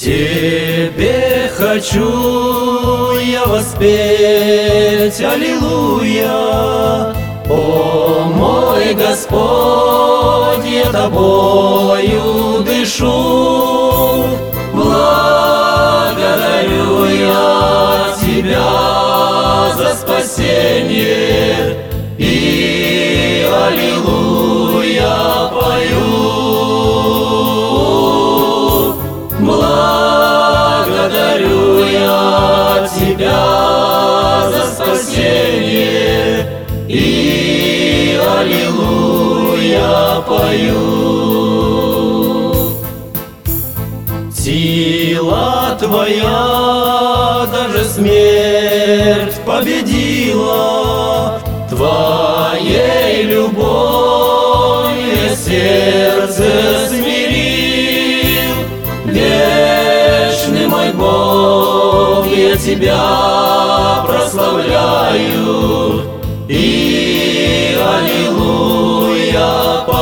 Тебе хочу я воспеть, аллилуйя. О мой Господь, я Тобою дышу, благодарю я Тебя за спасение и аллилуйя пою. Благодарю я Тебя за спасение и аллилуйя пою. Сила Твоя даже смерть победила, Твоей любовью сердце смирил. Вечный мой Бог, я Тебя прославляю и аллилуйя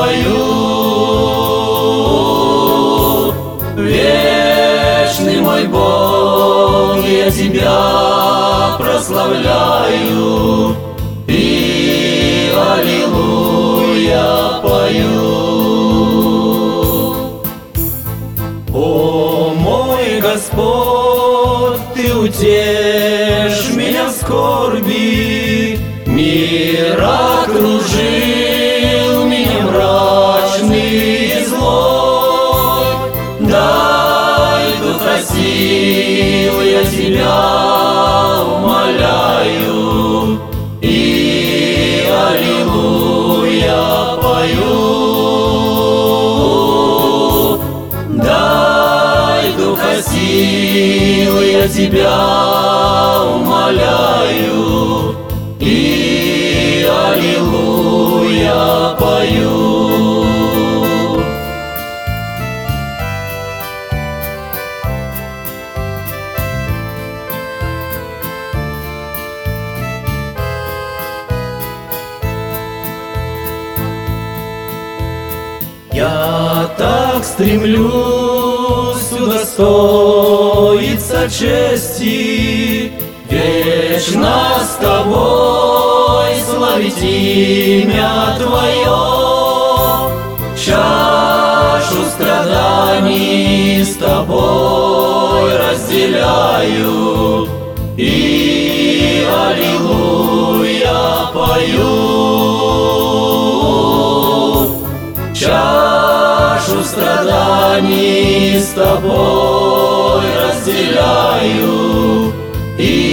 пою. Вечный мой Бог, я Тебя прославляю и аллилуйя пою. О мой Господь, Ты утешь меня в скорби, мир окружил меня мрачный и злой. Дай духа сил, я Тебя умоляю и аллилуйя пою. Дай духа сил, я Тебя умоляю и аллилуйя пою. Я так стремлюсь удостоиться чести, вечно с Тобой славить имя Твое. Чашу страданий с Тобой разделяю и аллилуйя пою. Чашу страданий с Тобой разделяю и